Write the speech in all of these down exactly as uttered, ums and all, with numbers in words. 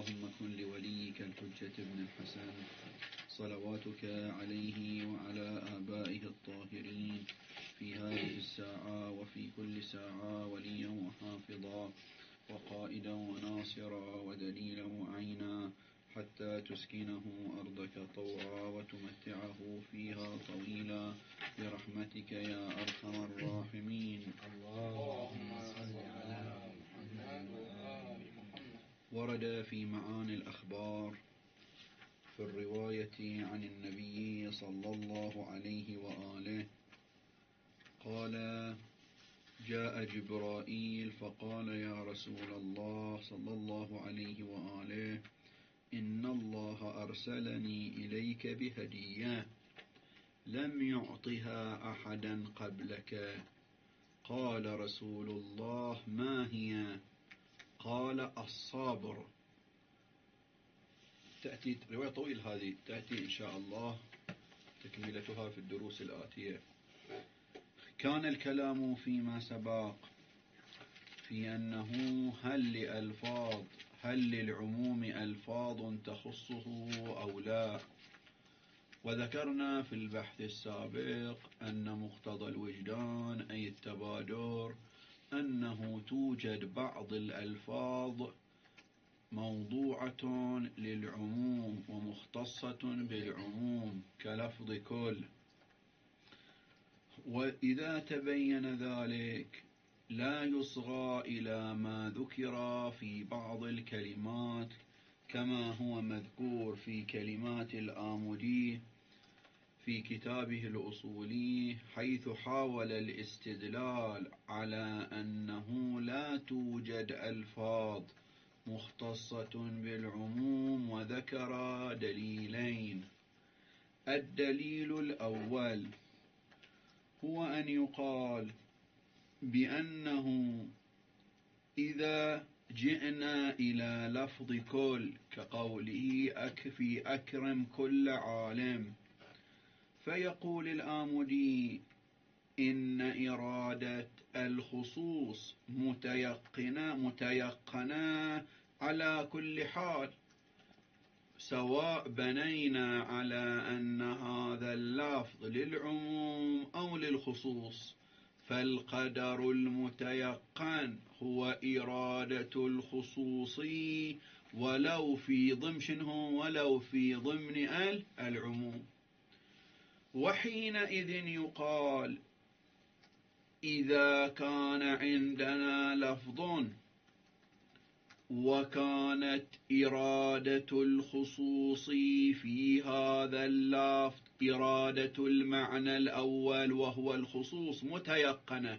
اللهم كن لوليك الحجة ابن الحسن صلواتك عليه وعلى آبائه الطاهرين في هذه الساعة وفي كل ساعة وليا وحافظا وقائدا وناصرا ودليلا وعينا حتى تسكنه أرضك طوعا وتمتعه فيها طويلا برحمتك يا أرحم الراحمين. اللهم صل على محمد وآل محمد. ورد في معاني الأخبار في الرواية عن النبي صلى الله عليه وآله قال: جاء جبرائيل فقال: يا رسول الله صلى الله عليه وآله إن الله أرسلني إليك بهدية لم يعطها أحدا قبلك. قال رسول الله: ما هي؟ قال: الصبر. تأتي رواية طويل هذه، تأتي إن شاء الله تكملتها في الدروس الآتية. كان الكلام فيما سبق في أنه هل لألفاظ هل للعموم ألفاظ تخصه أو لا، وذكرنا في البحث السابق أن مقتضى الوجدان أي التبادر أنه توجد بعض الألفاظ موضوعة للعموم ومختصة بالعموم كلفظ كل، وإذا تبين ذلك لا يصغى إلى ما ذكر في بعض الكلمات كما هو مذكور في كلمات الآمدي في كتابه الأصولي، حيث حاول الاستدلال على أنه لا توجد ألفاظ مختصة بالعموم، وذكر دليلين. الدليل الأول هو أن يقال بأنه إذا جئنا إلى لفظ كل كقوله أكفي أكرم كل عالم، فيقول الآمدي إن إرادة الخصوص متيقنة متيقنة على كل حال، سواء بنينا على أن هذا اللفظ للعموم أو للخصوص، فالقدر المتيقن هو إرادة الخصوص ولو في ضمن ولو في ضمن العموم. وحينئذ يقال إذا كان عندنا لفظ وكانت إرادة الخصوص في هذا اللفظ إرادة المعنى الأول وهو الخصوص متيقنة،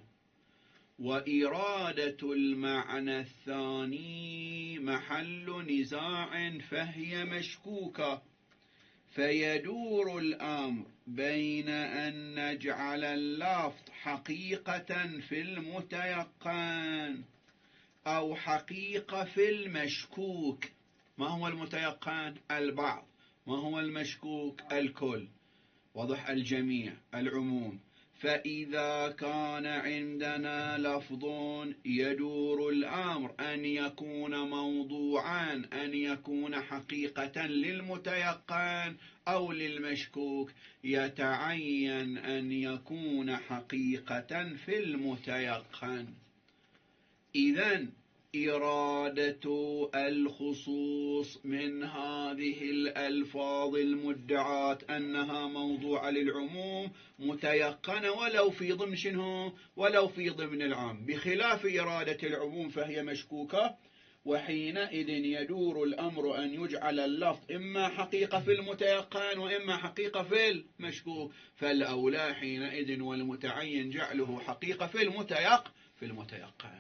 وإرادة المعنى الثاني محل نزاع فهي مشكوكة، فيدور الأمر بين أن نجعل اللفظ حقيقة في المتيقن أو حقيقة في المشكوك. ما هو المتيقن؟ البعض. ما هو المشكوك؟ الكل. وضح الجميع، العموم. فإذا كان عندنا لفظ يدور الأمر أن يكون موضوعا، أن يكون حقيقة للمتيقن أو للمشكوك، يتعين أن يكون حقيقة في المتيقن. إذن إرادة الخصوص من هذه الألفاظ المدعاة أنها موضوعة للعموم متيقنة ولو في ضمن شنو؟ ولو في ضمن العام، بخلاف إرادة العموم فهي مشكوكة. وحينئذ يدور الأمر أن يجعل اللفظ إما حقيقة في المتيقن وإما حقيقة في المشكوك، فالأولى حينئذ والمتعين جعله حقيقة في المتيق في المتيقن.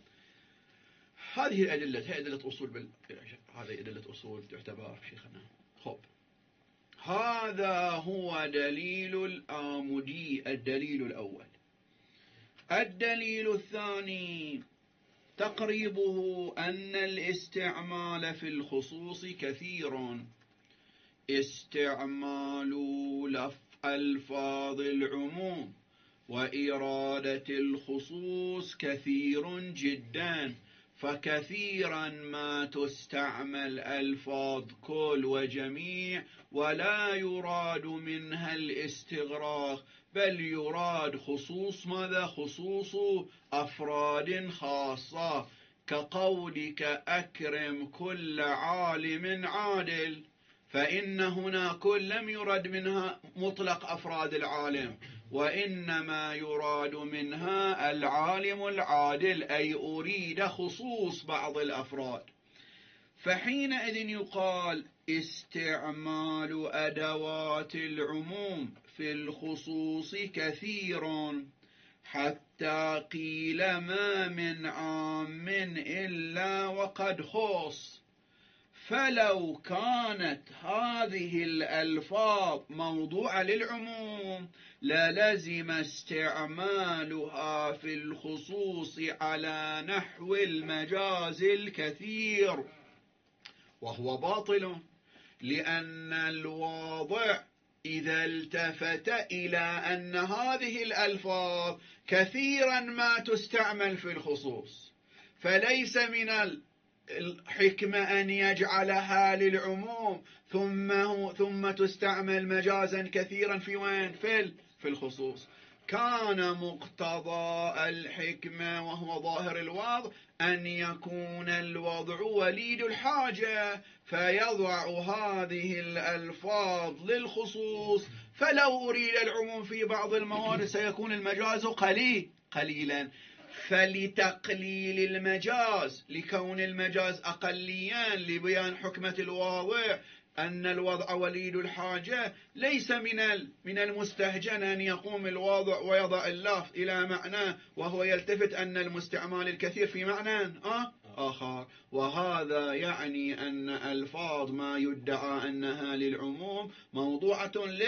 هذه الأدلة هي أدلة أصول بال... هذه أدلة أصول تعتبر شيخنا. خب، هذا هو دليل الآمدي، الدليل الأول. الدليل الثاني تقريبه أن الاستعمال في الخصوص كثير، استعمال لفظ ألفاظ العموم وإرادة الخصوص كثير جدا، فكثيرا ما تستعمل ألفاظ كل وجميع ولا يراد منها الاستغراق، بل يراد خصوص ماذا؟ خصوص أفراد خاصة، كقولك أكرم كل عالم عادل، فإن هنا كل لم يرد منها مطلق أفراد العالم، وإنما يراد منها العالم العادل، أي أريد خصوص بعض الأفراد. فحينئذ يقال استعمال أدوات العموم في الخصوص كثير، حتى قيل ما من عام إلا وقد خص. فلو كانت هذه الألفاظ موضوعة للعموم للزم استعمالها في الخصوص على نحو المجاز الكثير، وهو باطل، لأن الواضع إذا التفت إلى أن هذه الألفاظ كثيرا ما تستعمل في الخصوص، فليس من الحكمة أن يجعلها للعموم ثم ثم تستعمل مجازا كثيرا في وين؟ في في الخصوص. كان مقتضى الحكمة وهو ظاهر الوضع أن يكون الوضع وليد الحاجة، فيضع هذه الألفاظ للخصوص، فلو أريد العموم في بعض الموارد سيكون المجاز قليل قليلا. فلتقليل المجاز، لكون المجاز أقليا لبيان حكمة الواضع أن الوضع وليد الحاجة، ليس من من المستهجن أن يقوم الواضع ويضع اللفظ إلى معنى وهو يلتفت أن المستعمال الكثير في معنى آخر، وهذا يعني أن ألفاظ ما يدعى أنها للعموم موضوعة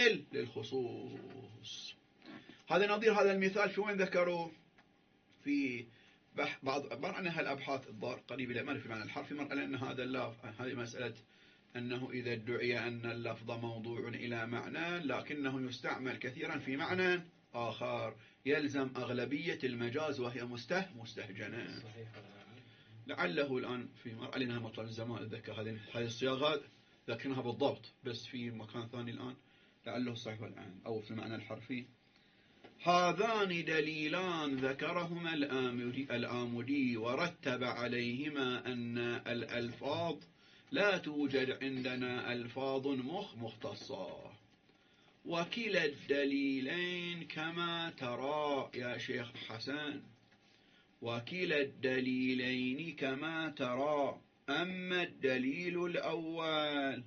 للخصوص. هذا نظير هذا المثال في وين ذكروه؟ في بعض معنى هالأبحاث الضار قريب إلى ما في معنى الحرف، مرأة أن هذا اللفظ، هذه مسألة أنه إذا ادعي أن اللفظ موضوع إلى معنى لكنه يستعمل كثيرا في معنى آخر يلزم أغلبية المجاز وهي مسته مستهجنة. لعله الآن في مرأة لنا مطلع الزمان أتذكر هذه هذه الصياغات ذكرناها بالضبط، بس في مكان ثاني الآن لعله صحيح الآن أو في المعنى الحرفي. هذان دليلان ذكرهما الآمدي ورتب عليهما أن الألفاظ لا توجد عندنا ألفاظ مخ مختصة، وكلا الدليلين كما ترى يا شيخ حسن، وكلا الدليلين كما ترى. أما الدليل الأول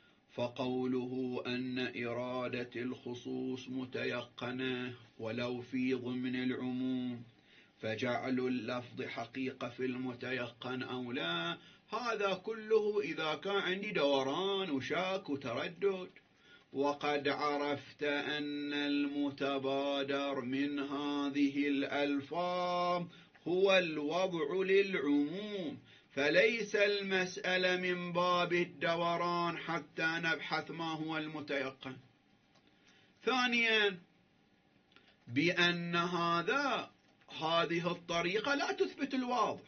فقوله أن إرادة الخصوص متيقنة ولو في ضمن العموم، فجعل اللفظ حقيقة في المتيقن أو لا، هذا كله إذا كان عندي دوران وشاك وتردد. وقد عرفت أن المتبادر من هذه الألفاظ هو الوضع للعموم، فليس المسألة من باب الدوران حتى نبحث ما هو المتيقن. ثانيا بأن هذا هذه الطريقة لا تثبت الواضح،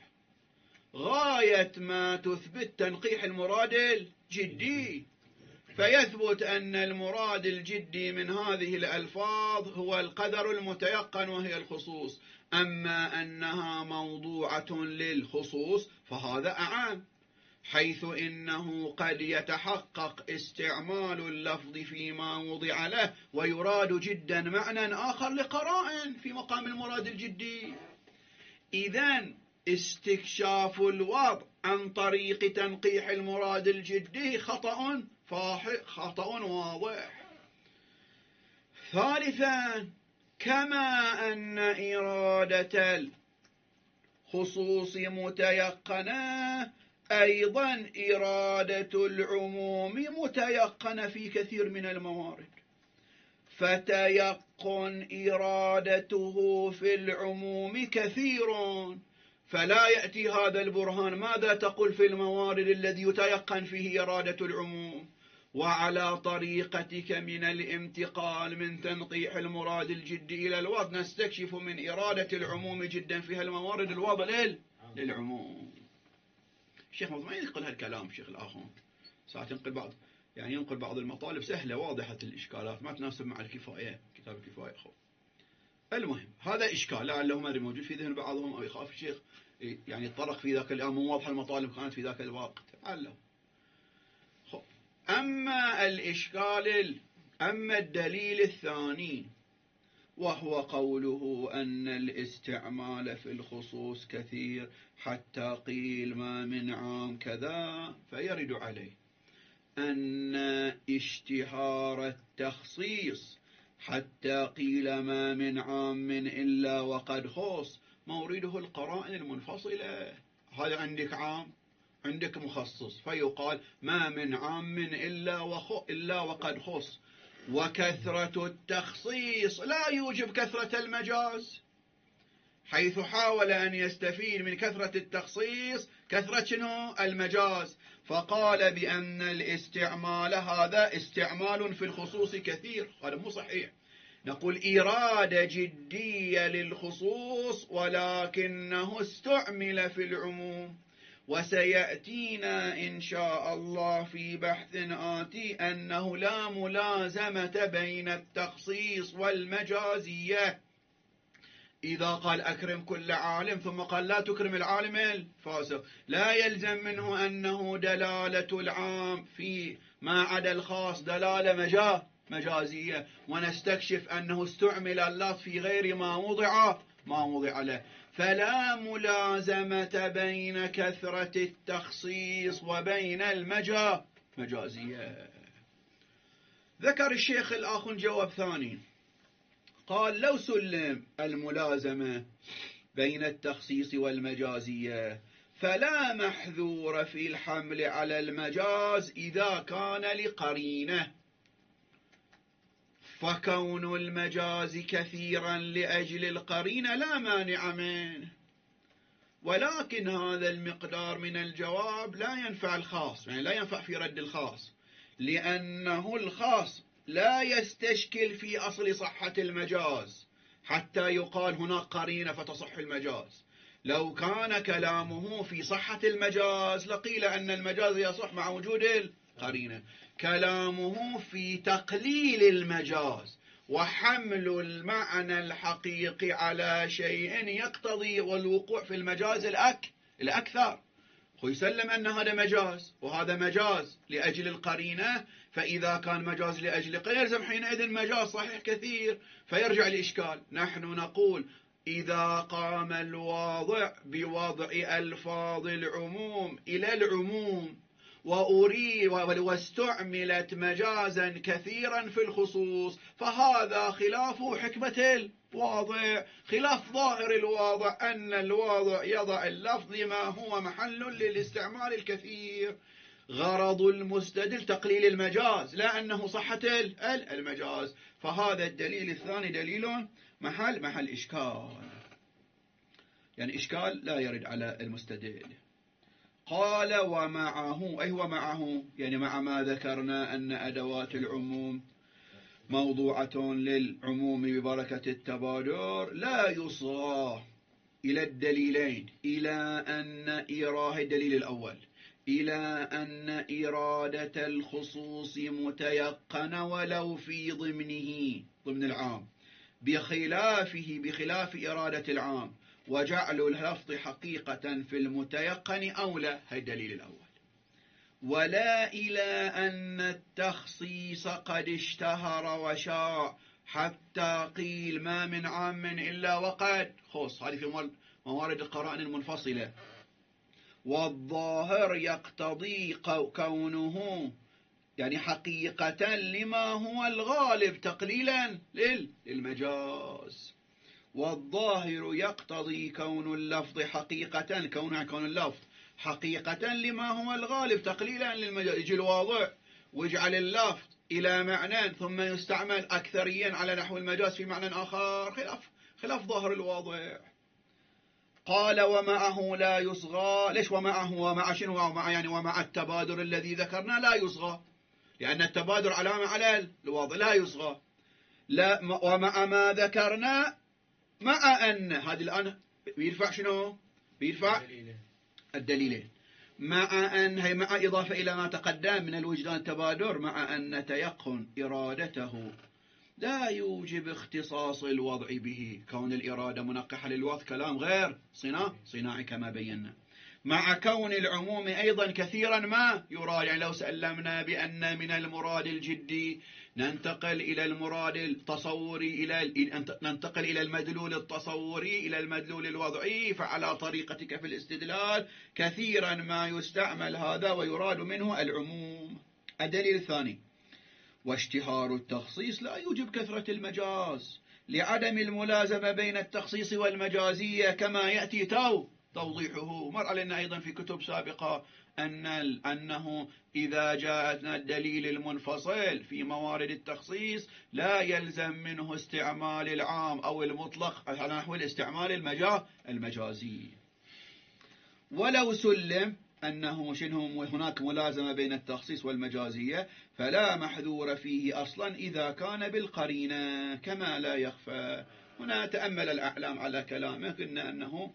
غاية ما تثبت تنقيح المراد الجدي، فيثبت أن المراد الجدي من هذه الألفاظ هو القدر المتيقن وهي الخصوص. أما أنها موضوعة للخصوص فهذا أعم، حيث إنه قد يتحقق استعمال اللفظ فيما وضع له ويراد جدا معنى آخر لقرائن في مقام المراد الجدي. إذن استكشاف الوضع عن طريق تنقيح المراد الجدي خطأ خطأ واضح. ثالثا كما أن إرادة الخصوص متيقنة، أيضا إرادة العموم متيقنة في كثير من الموارد، فتيقن إرادته في العموم كثير، فلا يأتي هذا البرهان ماذا تقول في الموارد الذي يتيقن فيه إرادة العموم. وعلى طريقتك من الانتقال من تنقيح المراد الجدي إلى الوضع نستكشف من إرادة العموم جدا فيها الموارد الوضع للعموم. الشيخ ما ينقل هالكلام الشيخ الآخون ساعات ينقل بعض يعني ينقل بعض المطالب سهلة واضحة الإشكالات ما تناسب مع الكفاية كتاب الكفاية خو. المهم هذا إشكال لعله ما موجود في ذهن بعضهم أو يخاف الشيخ يعني الطرق في ذاك الآن مو واضحة المطالب كانت في ذاك الوقت علّه. أما الإشكال أما الدليل الثاني وهو قوله أن الاستعمال في الخصوص كثير حتى قيل ما من عام كذا فيرد عليه أن اشتهار التخصيص حتى قيل ما من عام إلا وقد خص مورده القرائن المنفصلة. هذا عندك عام عندك مخصص فيقال ما من عام إلا, وخ... إلا وقد خص. وكثرة التخصيص لا يوجب كثرة المجاز حيث حاول أن يستفيد من كثرة التخصيص كثرة شنو المجاز فقال بأن الاستعمال هذا استعمال في الخصوص كثير. هذا مو صحيح. نقول إرادة جدية للخصوص ولكنه استعمل في العموم. وسيأتينا إن شاء الله في بحث آتي أنه لا ملازمة بين التخصيص والمجازية. إذا قال أكرم كل عالم ثم قال لا تكرم العالم الفاسق لا يلزم منه أنه دلالة العام في ما عدا الخاص دلالة مجاز مجازية. ونستكشف أنه استعمل اللفظ في غير ما وضع ما وضع له. فلا ملازمة بين كثرة التخصيص وبين المجا مجازية. ذكر الشيخ الآخ جواب ثاني قال لو سلم الملازمة بين التخصيص والمجازية فلا محذور في الحمل على المجاز إذا كان لقرينه فكون المجاز كثيرا لأجل القرينة لا مانع منه. ولكن هذا المقدار من الجواب لا ينفع الخاص يعني لا ينفع في رد الخاص لأنه الخاص لا يستشكل في أصل صحة المجاز حتى يقال هناك قرينة فتصح المجاز. لو كان كلامه في صحة المجاز لقيل أن المجاز يصح مع وجود القرينة. كلامه في تقليل المجاز وحمل المعنى الحقيقي على شيء يقتضي والوقوع في المجاز الأك الأكثر. ويسلم أن هذا مجاز وهذا مجاز لأجل القرينة فإذا كان مجاز لأجل قرينة يلزم حينئذ مجاز صحيح كثير فيرجع الإشكال. نحن نقول إذا قام الواضع بوضع ألفاظ العموم إلى العموم وأري واستعملت مجازا كثيرا في الخصوص فهذا خلاف حكمة الواضع خلاف ظاهر الواضع أن الواضع يضع اللفظ لما هو محل للاستعمال الكثير. غرض المستدل تقليل المجاز لا أنه صحة المجاز. فهذا الدليل الثاني دليل محل محل إشكال يعني إشكال لا يرد على المستدل. قال ومعه أي ومعه يعني مع ما ذكرنا أن أدوات العموم موضوعة للعموم ببركة التبادر لا يصغى إلى الدليلين إلى أن إراه الدليل الأول إلى أن إرادة الخصوص متيقنة ولو في ضمنه ضمن العام بخلافه بخلاف إرادة العام وجعل اللفظ حقيقة في المتيقن أولى. هذا الدليل الأول. ولا إلى أن التخصيص قد اشتهر وشاع حتى قيل ما من عام إلا وقد خص. هذه في موارد القرائن المنفصلة. والظاهر يقتضي كونه يعني حقيقة لما هو الغالب تقليلا للمجاز. والظاهر يقتضي كون اللفظ حقيقة كون كون اللفظ حقيقة لما هو الغالب تقليلا للمجاز. يجي الواضع ويجعل اللفظ إلى معنى ثم يستعمل أكثريا على نحو المجاز في معنى آخر خلاف خلاف ظاهر الواضع. قال ومعه لا يصغى. ليش ومعه ومع شنو ومع يعني ومع التبادر الذي ذكرنا لا يصغى لأن التبادر علامة على الواضع لا يصغى. لا ومع ما ذكرنا مع أن هذه الآن بيرفع شنو بيرفع الدليلين مع أن هي مع إضافة إلى ما تقدم من الوجدان التبادر، مع أن تيقن إرادته لا يوجب اختصاص الوضع به. كون الإرادة منقحة للوضع كلام غير صناعي صناعي كما بينا. مع كون العموم أيضا كثيرا ما يراد، يعني لو سلمنا بأن من المراد الجدي ننتقل إلى المراد التصوري، إلى ننتقل إلى المدلول التصوري إلى المدلول الوضعي، فعلى طريقتك في الاستدلال كثيرا ما يستعمل هذا ويراد منه العموم. الدليل الثاني: واشتهار التخصيص لا يوجب كثرة المجاز لعدم الملازمة بين التخصيص والمجازية كما يأتي تو توضيحه. مر علينا أيضا في كتب سابقة أن أنه إذا جاءتنا الدليل المنفصل في موارد التخصيص لا يلزم منه استعمال العام أو المطلق على نحو الاستعمال المجا المجازي. ولو سلم أنه شنو هناك ملازمة بين التخصيص والمجازية فلا محذور فيه أصلا إذا كان بالقرينة كما لا يخفى. هنا تأمل الأعلام على كلامه، قلنا أنه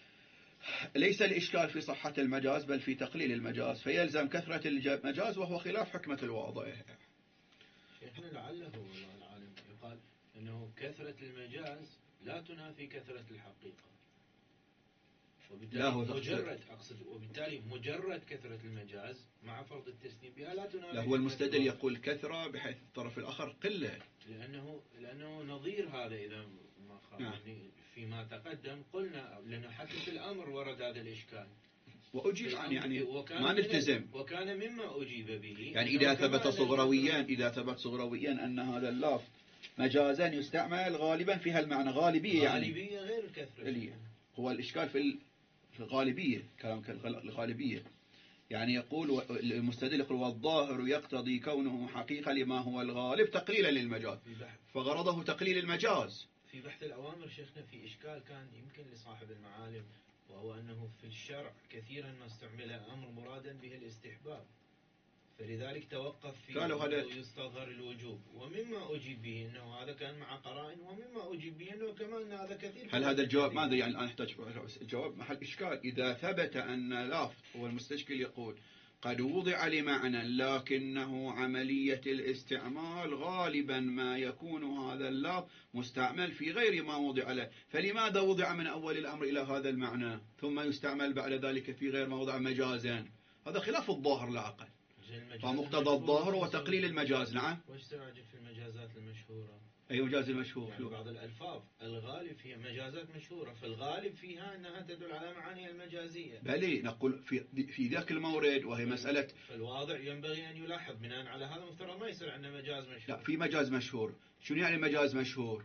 ليس الإشكال في صحة المجاز بل في تقليل المجاز، فيلزم كثرة المجاز وهو خلاف حكمة الواضع. شيخنا لعله والله العالم يقال أنه كثرة المجاز لا تنافي كثرة الحقيقة، وبالتالي لا هو مجرد أقصد وبالتالي مجرد كثرة المجاز مع فرض التسليم بها لا تنافي. لا هو المستدل يقول كثرة بحيث الطرف الآخر قلة، لأنه لأنه نظير هذا إذا ما خالفني فيما تقدم قلنا، لأنه حتى في الأمر ورد هذا الإشكال وأجيب عن يعني ما نلتزم، وكان مما أجيب به يعني إذا ثبت صغرويا إذا ثبت صغرويا أن هذا اللفظ مجازا يستعمل غالبا في هالمعنى غالبية، يعني غالبية غير الكثرة. هو الإشكال في الغالبية، كلام الغالبية يعني يقول المستدل يقول والظاهر يقتضي كونه حقيقة لما هو الغالب تقليلا للمجاز، فغرضه تقليل المجاز. في بحث الأوامر شيخنا في إشكال كان يمكن لصاحب المعالم، وهو أنه في الشرع كثيرا ما استعمل أمر مرادا به الاستحباب، فلذلك توقف في أنه يستظهر الوجوب. ومما أجيب به أنه هذا كان مع قرائن، ومما أجيب به أنه كمان أن هذا كثير. هل هذا الجواب ما أدري يعني الآن يحتاج الجواب محل إشكال. إذا ثبت أن لفظ هو المستشكل يقول قد وضع لمعنى لكنه عملية الاستعمال غالبا ما يكون هذا اللفظ مستعمل في غير ما وضع له، فلماذا وضع من أول الأمر إلى هذا المعنى ثم يستعمل بعد ذلك في غير ما وضع مجازا؟ هذا خلاف الظاهر العقل، فمقتضى الظاهر وتقليل المجاز. نعم. وش تراجع في المجازات المشهورة؟ أي مجاز المشهور؟ يعني بعض الألفاظ الغالب فيها مجازات مشهورة، فالغالب فيها أنها تدل على معاني المجازية. بلي نقول في في ذاك المورد وهي مسألة فالواضع ينبغي أن يلاحظ بناء على هذا مفترض ما يصير عندنا مجاز مشهور. لا في مجاز مشهور. شنو يعني مجاز مشهور؟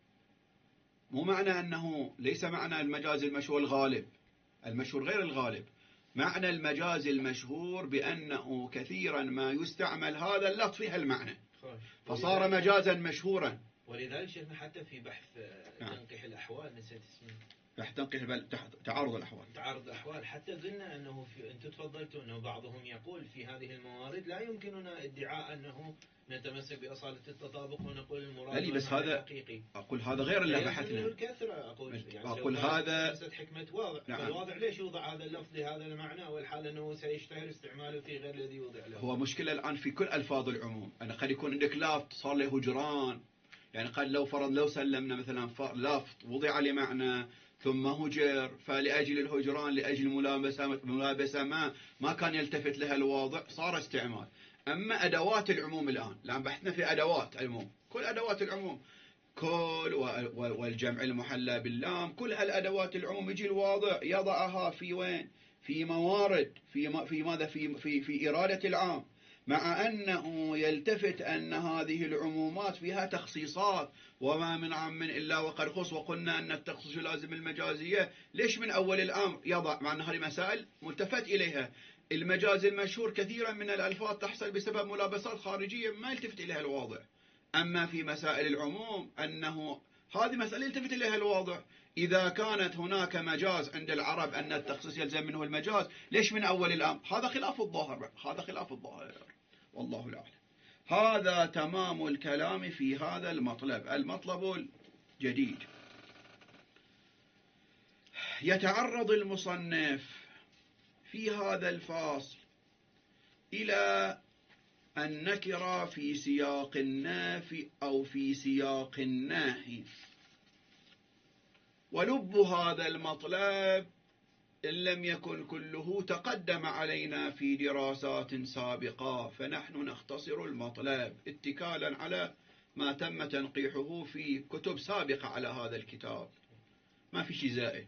مو معنى أنه ليس معنى المجاز المشهور الغالب، المشهور غير الغالب. معنى المجاز المشهور بأنه كثيرا ما يستعمل هذا اللفظ في هالمعنى فصار مجازا مشهورا. ولذلك شيخنا حتى في بحث تنقيح الأحوال نسيت اسمه، بحث تنقيح تعارض الأحوال تعارض الأحوال حتى قلنا أنه في أنتم تفضلتوا أنه بعضهم يقول في هذه الموارد لا يمكننا ادعاء أنه نتمسك بأصالة التطابق ونقول المراد بس هذا حقيقي. أقول هذا غير اللي بحثنا. الكثرة أقول يعني أقول هذا ليست حكمة واضع. نعم. فالواضع ليش يوضع هذا اللفظ لهذا المعنى والحال أنه سيشتهر استعماله في غير الذي وضع له؟ هو مشكلة الآن في كل ألفاظ العموم. أنا قد يكون عندك لفظ صار له هجران، يعني قد لو فرض لو سلمنا مثلا لفظ وضع لمعنى ثم هجر، فلأجل الهجران لأجل ملابسة ملابسة ما ما كان يلتفت لها الواضع صار استعمال. أما أدوات العموم الآن الآن بحثنا في أدوات العموم، كل أدوات العموم كل والجمع المحلى باللام، كل هالأدوات العموم يجي الواضع يضعها في وين؟ في موارد، في في ماذا في في في إرادة العام، مع أنه يلتفت أن هذه العمومات فيها تخصيصات وما من عام إلا وقد خص، وقلنا أن التخصيص لازم المجازية. ليش من أول الأمر يضع؟ مع أن هذه مسائل ملتفت إليها. المجاز المشهور كثيرا من الألفاظ تحصل بسبب ملابسات خارجية ما يلتفت إليها الواضع. أما في مسائل العموم أنه هذه مسألة يلتفت إليها الواضع. إذا كانت هناك مجاز عند العرب أن التخصيص يلزم منه المجاز، ليش من أول الأمر؟ هذا خلاف الظاهر، هذا خلاف الظاهر والله الأعلم. هذا تمام الكلام في هذا المطلب. المطلب الجديد يتعرض المصنف في هذا الفاصل إلى النكرة في سياق النافي أو في سياق الناهي. ولب هذا المطلب إن لم يكن كله تقدم علينا في دراسات سابقة، فنحن نختصر المطلب اتكالا على ما تم تنقيحه في كتب سابقة على هذا الكتاب، ما في شيء زائد.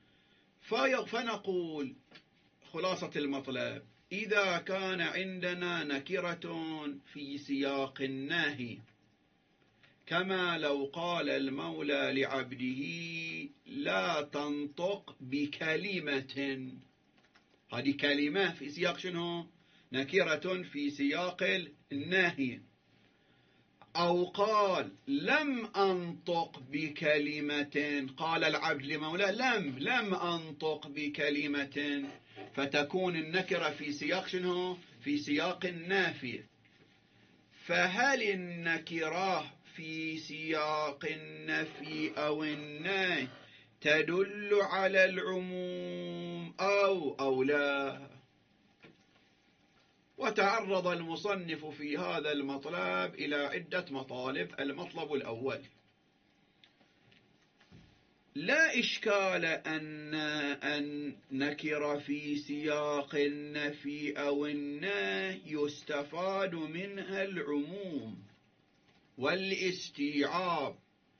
فنقول خلاصة المطلب: إذا كان عندنا نكرة في سياق الناهي، كما لو قال المولى لعبده لا تنطق بكلمة، هذه كلمة في سياق شنو؟ نكرة في سياق الناهي. أو قال لم أنطق بكلمة، قال العبد لمولاه لم لم أنطق بكلمة، فتكون النكرة في سياق شنو؟ في سياق النافي. فهل النكرة في سياق النفي أو النهي تدل على العموم أو أو لا؟ وتعرض المصنف في هذا المطلب إلى عدة مطالب. المطلب الأول: لا إشكال أن النكرة في سياق النفي أو النهي يستفاد منها العموم والاستيعاب،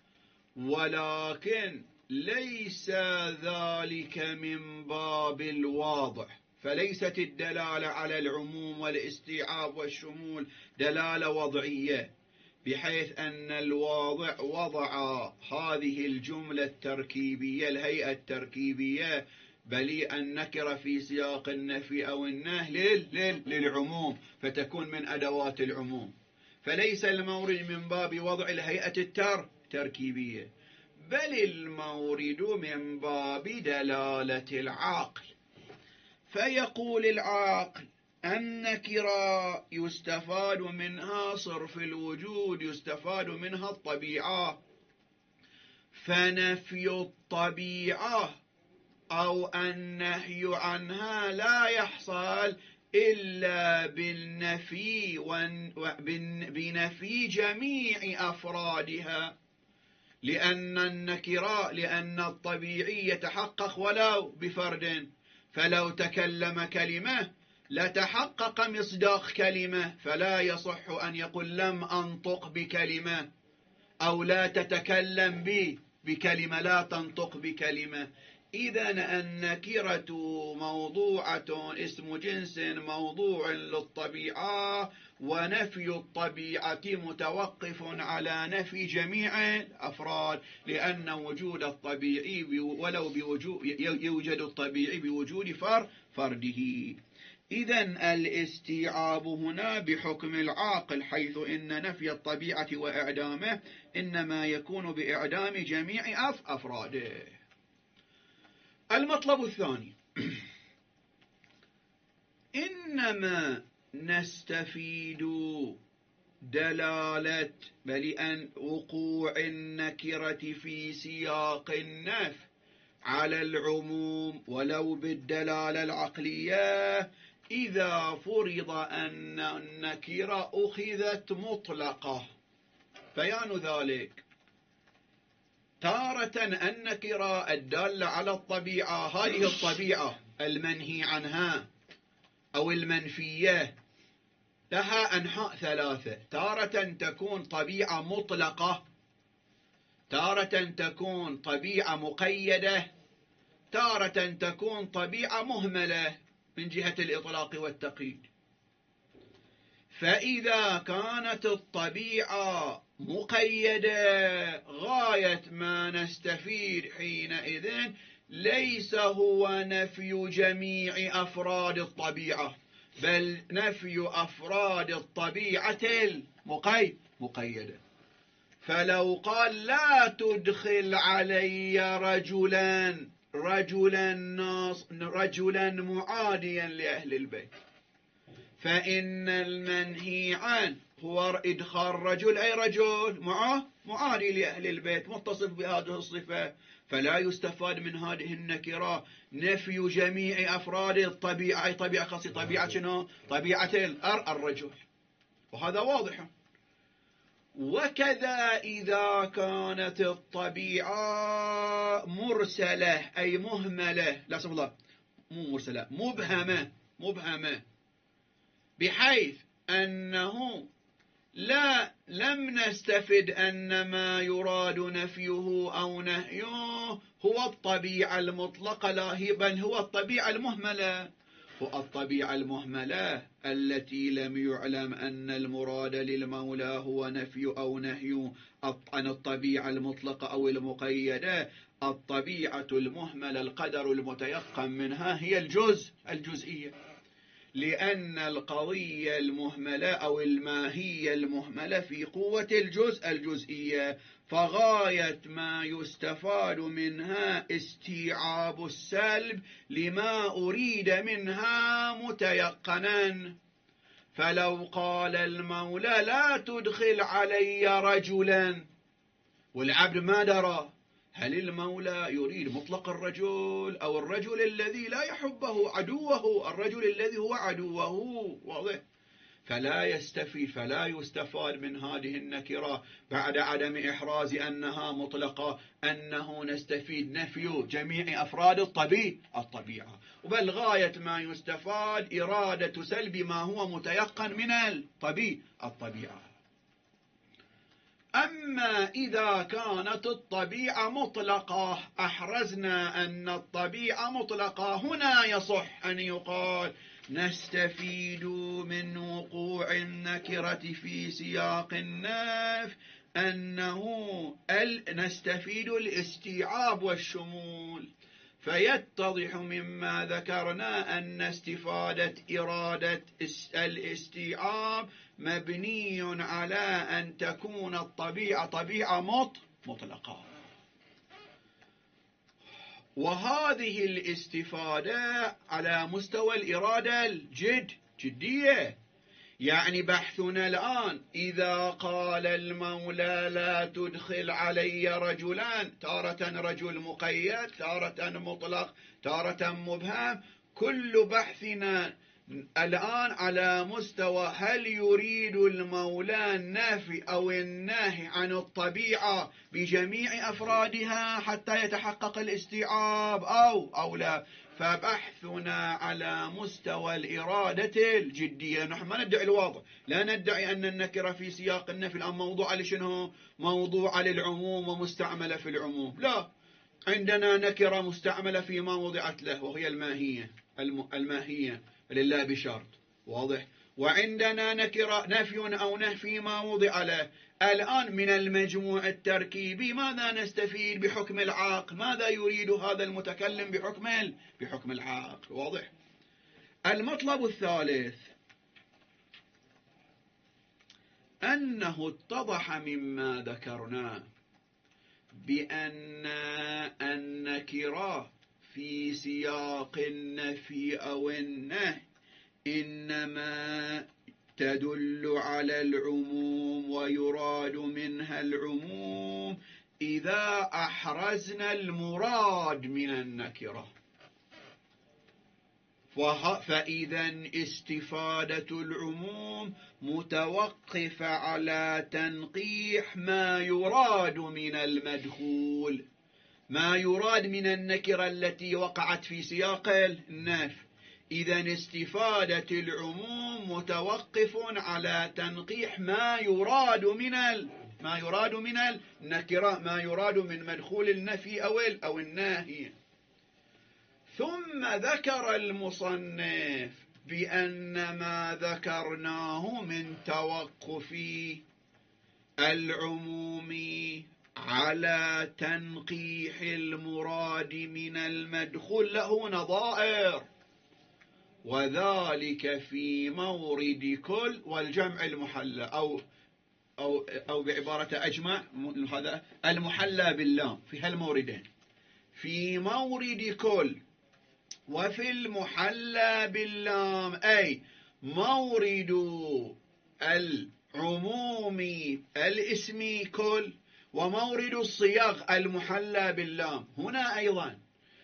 ولكن ليس ذلك من باب الواضح. فليست الدلالة على العموم والاستيعاب والشمول دلالة وضعية، بحيث أن الواضع وضع هذه الجملة التركيبية، الهيئة التركيبية، بل النكرة في سياق النفي أو النهي للعموم، فتكون من أدوات العموم. فليس المورد من باب وضع الهيئة التركيبية، بل المورد من باب دلالة العاقل. فيقول العاقل: النكرة يستفاد منها صرف الوجود، يستفاد منها الطبيعة، فنفي الطبيعة أو النهي عنها لا يحصل إلا بالنفي بنفي جميع أفرادها، لأن النكرة لأن الطبيعي يتحقق ولو بفرد. فلو تكلم كلمة لتحقق مصداق كلمة، فلا يصح أن يقول لم أنطق بكلمة، أو لا تتكلم بي بكلمة، لا تنطق بكلمة. إذن النكرة موضوعة، اسم جنس موضوع للطبيعة، ونفي الطبيعة متوقف على نفي جميع الأفراد، لأن وجود الطبيعي ولو بوجود يوجد الطبيعي بوجود فرده. إذن الاستيعاب هنا بحكم العاقل، حيث إن نفي الطبيعة وإعدامه إنما يكون بإعدام جميع أفراده. المطلب الثاني: إنما نستفيد دلالة بل أن وقوع النكرة في سياق النفي على العموم ولو بالدلالة العقلية إذا فرض أن النكرة أخذت مطلقة. بيان ذلك: تارة النكرة الدالة على الطبيعة، هذه الطبيعة المنهي عنها أو المنفية لها أنحاء ثلاثة: تارة تكون طبيعة مطلقة، تارة تكون طبيعة مقيدة، تارة تكون طبيعة مهملة من جهة الإطلاق والتقييد. فإذا كانت الطبيعة مقيدة، غاية ما نستفيد حينئذ ليس هو نفي جميع أفراد الطبيعة، بل نفي أفراد الطبيعة المقيدة. فلو قال لا تدخل علي رجلا رجلا ناص رجلا معاديا لأهل البيت، فإن المنهي عنه هو إدخال رجل أي رجل معه معادي لأهل البيت متصف بهذه الصفة، فلا يستفاد من هذه النكرة نفي جميع أفراد الطبيعة، أي طبيعة خاصة طبيعة شنو؟ طبيعة الرجل، وهذا واضح. وكذا إذا كانت الطبيعة مرسلة أي مهملة، لا سبحان الله مو مرسلة مبهمة مبهمة بحيث أنه لا لم نستفد أن ما يراد نفيه أو نهيه هو الطبيعة المطلقة، لا هي بل هو الطبيعة المهملة. والطبيعة المهملة التي لم يعلم أن المراد للمولى هو نفي أو نهي عن الطبيعة المطلقة أو المقيدة، الطبيعة المهملة القدر المتيقن منها هي الجزء الجزئية، لأن القضية المهملة أو الماهية المهملة في قوة الجزء الجزئية، فغاية ما يستفاد منها استيعاب السلب لما أريد منها متيقنا. فلو قال المولى لا تدخل علي رجلا والعبد ما درى، هل المولى يريد مطلق الرجل أو الرجل الذي لا يحبه عدوه، الرجل الذي هو عدوه؟ واضح. فلا يستفيد فلا يستفاد من هذه النكرة بعد عدم إحراز أنها مطلقة أنه نستفيد نفي جميع أفراد الطبيعة الطبيعة، بل غاية ما يستفاد إرادة سلب ما هو متيقن من الطبيعة الطبيعة. أما إذا كانت الطبيعة مطلقة، أحرزنا أن الطبيعة مطلقة، هنا يصح أن يقال نستفيد من وقوع النكرة في سياق النفي أنه نستفيد الاستيعاب والشمول، فيتضح مما ذكرنا أن استفادة إرادة الاستيعاب مبني على أن تكون الطبيعة طبيعة مطلقة. وهذه الاستفادة على مستوى الإرادة الجد جدية، يعني بحثنا الآن إذا قال المولى لا تدخل علي رجلان، تارة رجل مقيد، تارة مطلق، تارة مبهم، كل بحثنا الآن على مستوى هل يريد المولى النفي أو النهي عن الطبيعة بجميع أفرادها حتى يتحقق الاستيعاب أو أو لا. فبحثنا على مستوى الإرادة الجدية، نحن ما ندعي الواضح، لا ندعي أن النكرة في سياق النفي الآن موضوع لشنو؟ موضوع للعموم ومستعملة في العموم، لا، عندنا نكرة مستعملة فيما وضعت له وهي الماهية الماهية لله بشرط، واضح. وعندنا نكرة نفي أو نهي ما وضع له. الآن من المجموع التركيبي ماذا نستفيد بحكم العقل؟ ماذا يريد هذا المتكلم بحكم بحكم العقل؟ واضح. المطلب الثالث أنه اتضح مما ذكرنا بأن النكرة في سياق النفي أو النهي إنما تدل على العموم ويراد منها العموم إذا أحرزنا المراد من النكرة. فإذا استفادة العموم متوقفة على تنقيح ما يراد من المدخول، ما يراد من النكرة التي وقعت في سياق النفي. إذا استفادة العموم متوقف على تنقيح ما يراد من ال... ما يراد من النكرة، ما يراد من مدخول النفي أو ال... أو الناهي. ثم ذكر المصنف بأن ما ذكرناه من توقف العموم على تنقيح المراد من المدخول له نظائر، وذلك في مورد كل والجمع المحلى أو أو أو بعبارة أجمع هذا المحلى باللام في هالموردين، في مورد كل وفي المحلى باللام، أي مورد العموم الاسمي كل، ومورد الصيغ المحلى باللام. هنا أيضا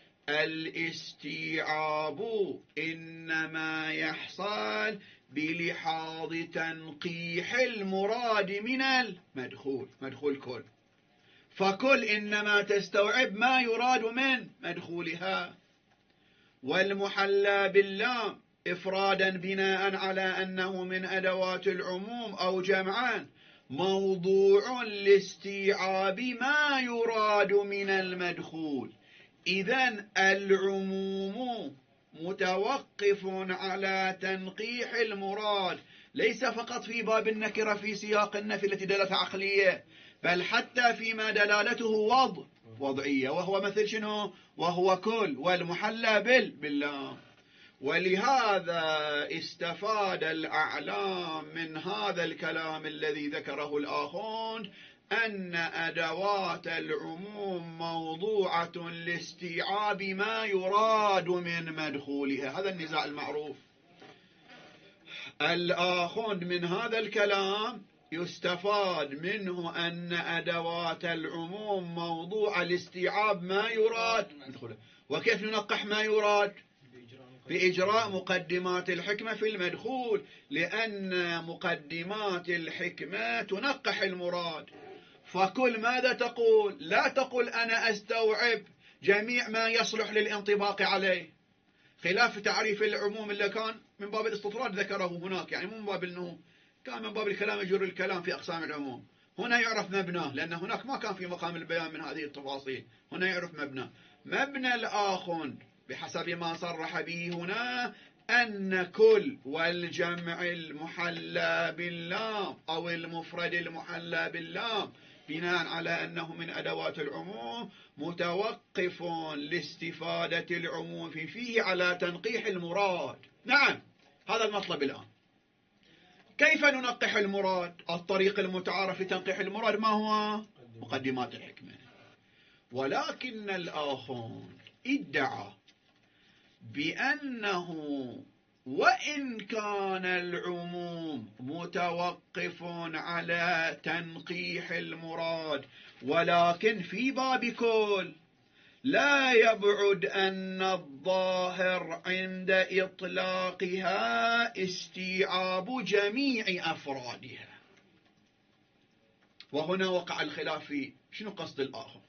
الاستيعاب إنما يحصل بلحاظ تنقيح المراد من المدخول، مدخول كل، فكل إنما تستوعب ما يراد من مدخولها. والمحلى باللام إفرادا بناء على أنه من أدوات العموم أو جمعان موضوع لاستيعاب ما يراد من المدخول. إذن العموم متوقف على تنقيح المراد، ليس فقط في باب النكرة في سياق النفي التي دلالة عقلية، بل حتى فيما دلالته وضع وضعية، وهو مثل شنو؟ وهو كل، والمحلى بال بالله. ولهذا استفاد الأعلام من هذا الكلام الذي ذكره الآخوند أن أدوات العموم موضوعة لاستيعاب ما يراد من مدخولها. هذا النزاع المعروف. الآخوند من هذا الكلام يستفاد منه أن أدوات العموم موضوعة لاستيعاب ما يراد مدخوله. وكيف ننقح ما يراد؟ بإجراء مقدمات الحكمة في المدخول، لأن مقدمات الحكمة تنقح المراد. فكل ماذا تقول؟ لا تقول أنا أستوعب جميع ما يصلح للانطباق عليه، خلاف تعريف العموم اللي كان من باب الاستطراد ذكره هناك، يعني مو من باب أنه كان من باب الكلام يجر الكلام في أقسام العموم. هنا يعرف مبناه، لأن هناك ما كان في مقام البيان من هذه التفاصيل، هنا يعرف مبناه. مبنى الآخوند بحسب ما صرح به هنا أن كل والجمع المحلى باللام أو المفرد المحلى باللام بناء على أنه من أدوات العموم متوقف لاستفادة العموم فيه على تنقيح المراد. نعم، هذا المطلب الآن. كيف ننقح المراد؟ الطريق المتعارف لتنقيح المراد ما هو؟ مقدمات الحكمة. ولكن الآخوند ادعى بأنه وإن كان العموم متوقف على تنقيح المراد، ولكن في باب كل لا يبعد أن الظاهر عند إطلاقها استيعاب جميع أفرادها. وهنا وقع الخلاف في شنو قصد الآخوند.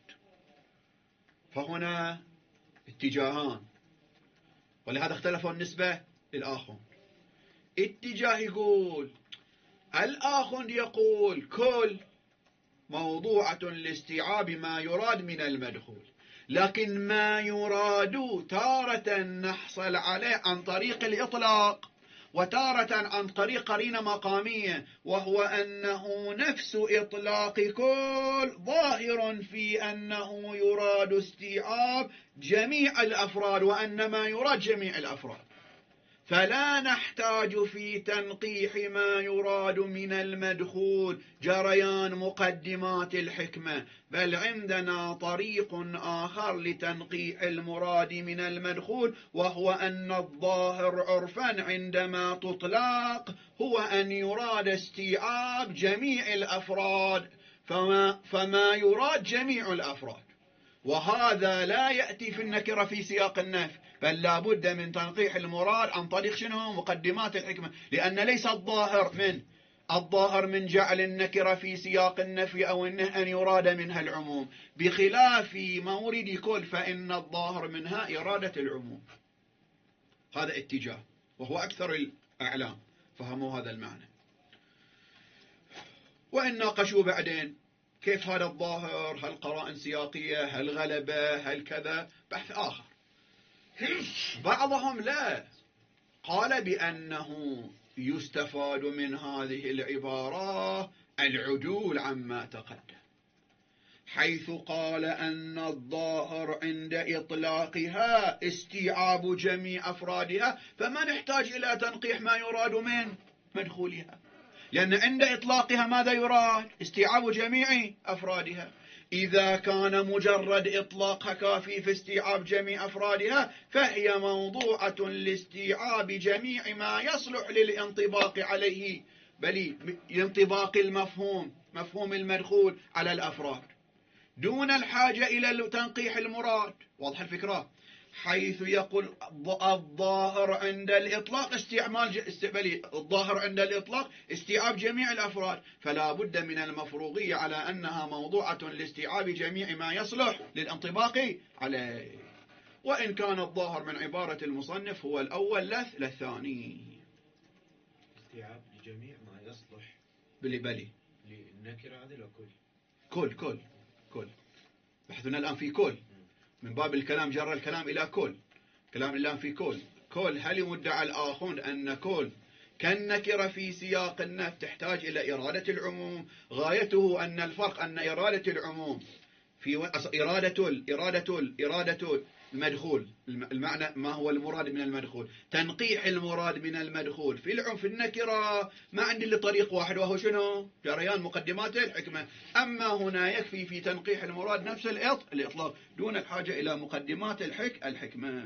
فهنا اتجاهان، ولهذا اختلفوا النسبة للآخوند. اتجاه يقول الآخوند يقول كل موضوعة لاستيعاب ما يراد من المدخول، لكن ما يراد تارة نحصل عليه عن طريق الإطلاق، وتارة عن طريق قرينة مقامية، وهو أنه نفس إطلاق كل ظاهر في أنه يراد استيعاب جميع الأفراد، وأن ما يراد جميع الأفراد. فلا نحتاج في تنقيح ما يراد من المدخول جريان مقدمات الحكمة، بل عندنا طريق آخر لتنقيح المراد من المدخول، وهو أن الظاهر عرفا عندما تطلق هو أن يراد استيعاب جميع الأفراد، فما, فما يراد جميع الأفراد. وهذا لا يأتي في النكرة في سياق النفي، بل لا بد من تنقيح المراد عن طريق شنو؟ مقدمات الحكمة، لأن ليس الظاهر من الظاهر من جعل النكرة في سياق النفي أو النهي أن يراد منها العموم، بخلاف مورد كل فإن الظاهر منها إرادة العموم. هذا اتجاه، وهو أكثر الأعلام فهموا هذا المعنى. وإن ناقشوا بعدين كيف هذا الظاهر، هل قرائن سياقية، هل غلبة، هل كذا، بحث آخر. بعضهم لا، قال بأنه يستفاد من هذه العبارة العدول عما تقدم، حيث قال أن الظاهر عند إطلاقها استيعاب جميع أفرادها، فما نحتاج إلى تنقيح ما يراد من مدخولها، لأن عند إطلاقها ماذا يراد؟ استيعاب جميع أفرادها. إذا كان مجرد إطلاقها كافي في استيعاب جميع أفرادها فهي موضوعة لاستيعاب جميع ما يصلح للانطباق عليه، بل انطباق المفهوم مفهوم المدخول على الأفراد دون الحاجة إلى تنقيح المراد. واضح الفكرة؟ حيث يقول الظاهر عند الإطلاق استعمال بل الظاهر عند الإطلاق استيعاب جميع الأفراد، فلا بد من المفروغية على أنها موضوعة لاستيعاب جميع ما يصلح للانطباق عليه، وإن كان الظاهر من عبارة المصنف هو الأول لث للثاني. استيعاب لجميع ما يصلح بلي بلي للنكرة هذه لكل كل كل كل بحثنا الآن في كل من باب الكلام جر الكلام إلى كل، كلام الآن في كل كل هل يدعى الآخون أن كل كالنكرة في سياق النفي تحتاج إلى إرادة العموم؟ غايته أن الفرق أن إرادة العموم في إرادة ال إرادة ال إرادة المدخول، المعنى ما هو المراد من المدخول، تنقيح المراد من المدخول في العم في النكرة ما عندي إلا طريق واحد وهو شنو؟ جريان مقدمات الحكمة. أما هنا يكفي في تنقيح المراد نفس الإطلاق دون الحاجة إلى مقدمات الحك الحكمة.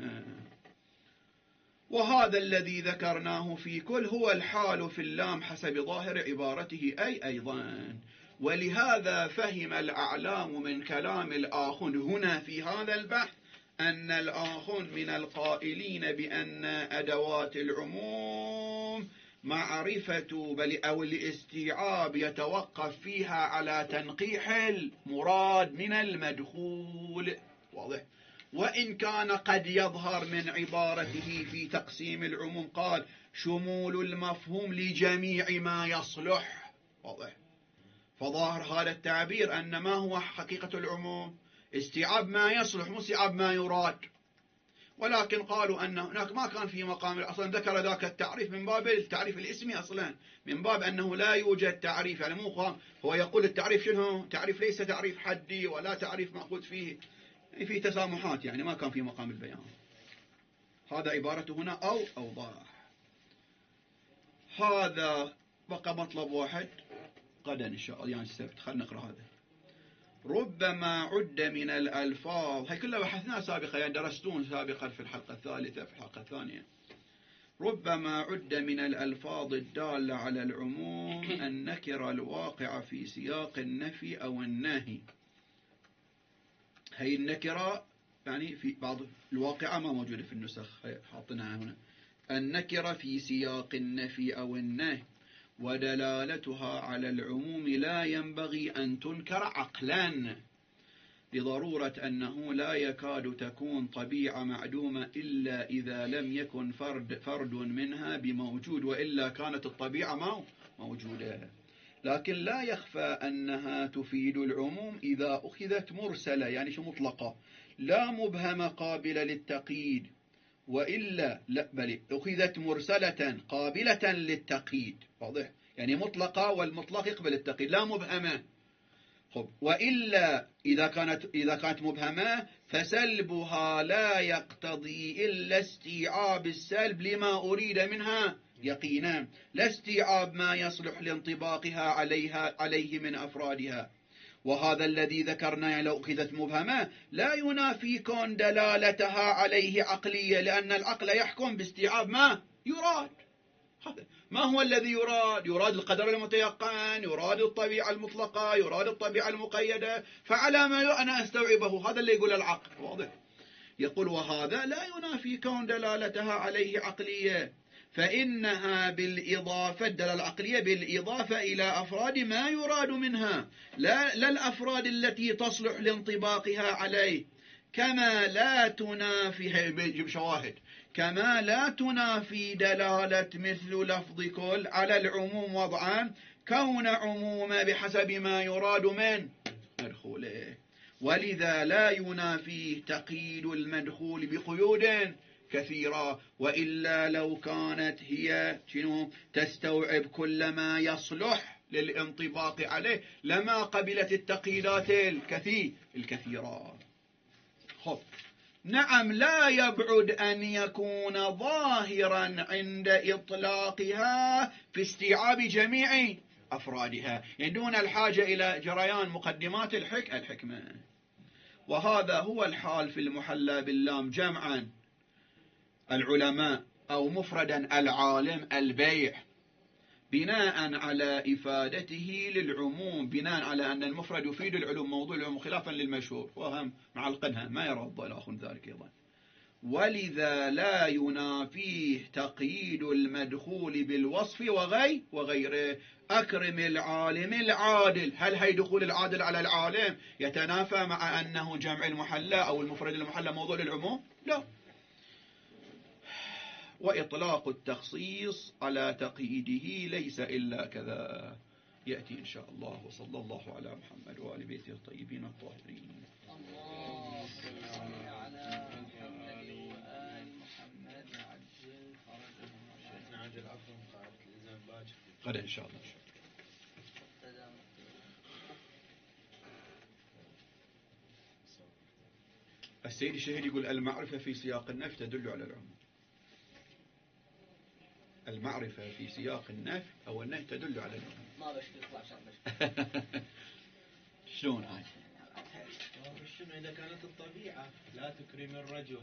وهذا الذي ذكرناه في كل هو الحال في اللام حسب ظاهر عبارته أي أيضا. ولهذا فهم الأعلام من كلام الآخون هنا في هذا البحث أن الآخون من القائلين بأن أدوات العموم معرفة بل أو الاستيعاب يتوقف فيها على تنقيح المراد من المدخول. واضح؟ وإن كان قد يظهر من عبارته في تقسيم العموم قال شمول المفهوم لجميع ما يصلح. واضح؟ فظاهر هذا التعبير أن ما هو حقيقة العموم؟ استيعاب ما يصلح مو استيعاب ما يراد. ولكن قالوا أن هناك ما كان في مقام أصلا ذكر ذاك التعريف من باب التعريف الاسمي أصلا، من باب أنه لا يوجد تعريف، يعني مو خام هو يقول التعريف شنو؟ تعريف ليس تعريف حدي ولا تعريف مأخوذ فيه في تسامحات، يعني ما كان في مقام البيان. هذا عبارته هنا أو أوضاح. هذا بقى مطلب واحد غدا إن شاء الله يعني السبت. خلنا نقرأ هذا. ربما عد من الألفاظ، هي كلها بحثناها سابقا يعني درستون سابقا في الحلقة الثالثة في الحلقة الثانية. ربما عد من الألفاظ الدالة على العموم النكرة الواقعة في سياق النفي أو النهي. هي النكرة يعني في بعض الواقعة ما موجودة في النسخ حاطناها هنا. النكرة في سياق النفي أو النهي ودلالتها على العموم لا ينبغي أن تنكر عقلا لضرورة أنه لا يكاد تكون طبيعة معدومة إلا إذا لم يكن فرد, فرد منها بموجود، وإلا كانت الطبيعة ما موجودة. لكن لا يخفى أنها تفيد العموم إذا أخذت مرسلة يعني شو مطلقة لا مبهمة قابلة للتقييد، وإلا لا بل أخذت مرسلة قابلة للتقييد. واضح؟ يعني مطلقة والمطلق يقبل التقييد لا مبهمة. خب وإلا إذا كانت إذا كانت مبهمة فسلبها لا يقتضي إلا استيعاب السلب لما أريد منها يقينا، لا استيعاب ما يصلح لانطباقها عليها عليه من أفرادها. وهذا الذي ذكرنا لو أخذت مبهمة لا ينافي كون دلالتها عليه عقلية، لأن العقل يحكم باستيعاب ما يراد. ما هو الذي يراد؟ يراد القدر المتيقن، يراد الطبيعة المطلقة، يراد الطبيعة المقيدة، فعلى ما أنا أستوعبه هذا اللي يقول العقل. واضح؟ يقول وهذا لا ينافي كون دلالتها عليه عقلية، فإنها بالإضافة الدلالة العقلية بالإضافة إلى أفراد ما يراد منها لا, لا الأفراد التي تصلح لانطباقها عليه، كما لا تنافي بيجيب شواهد كما لا تنافي دلالة مثل لفظ كل على العموم وضعا كون عموما بحسب ما يراد من مدخوله، ولذا لا ينافي تقييد المدخول بقيود كثيرة، وإلا لو كانت هي شنو تستوعب كل ما يصلح للانطباق عليه لما قبلت التقييدات الكثير الكثيرة. خب نعم لا يبعد أن يكون ظاهرا عند إطلاقها في استيعاب جميع أفرادها، يعني دون الحاجة إلى جريان مقدمات الحك الحكمة. وهذا هو الحال في المحلى باللام جمعا العلماء أو مفردا العالم البيع، بناء على إفادته للعموم، بناء على أن المفرد يفيد العلوم موضوع العلوم خلافا للمشهور، وهم معلقنها ما يرى الضلاخ ذلك أيضا. ولذا لا ينافيه تقييد المدخول بالوصف وغير وغيره. أكرم العالم العادل، هل هي دخول العادل على العالم يتنافى مع أنه جمع المحلى أو المفرد المحلى موضوع للعموم؟ لا. وإطلاق التخصيص على تقييده ليس إلا كذا، يأتي إن شاء الله. وصلى الله على محمد وآل بيته الطيبين الطاهرين. الله صل على محمد وآل محمد عجل فرجهم. شيخنا عجل عفوا قاعد الإلزام باكر غدا إن شاء الله. السيد الشهيد يقول المعرفة في سياق النفي تدل على العموم. المعرفة في سياق النفي أو النهي تدل على العموم. ما بشكل يطلع شر شلون هاي؟ شنو إذا كانت الطبيعة لا تكرم الرجل